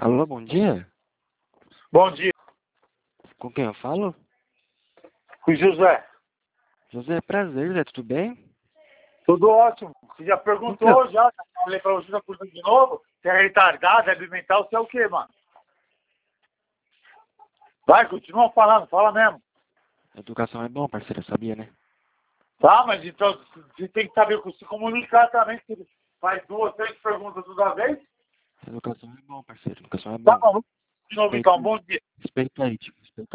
Alô, bom dia. Bom dia, Com quem eu falo? com o José. José, prazer, José, tudo bem? Tudo ótimo. Você já perguntou Então, já? Falei pra você, já perguntou de novo? Você é retardado, é mental, você é o quê, mano? Vai, continua falando, fala mesmo. educação é bom, parceiro, sabia, né? Tá, mas então você tem que saber se comunicar também. Se faz 2, 3 perguntas toda vez. Educação é bom, parceiro, educação é Tá bom. bom, de novo então, Respeita, bom dia. respeita aí, tipo.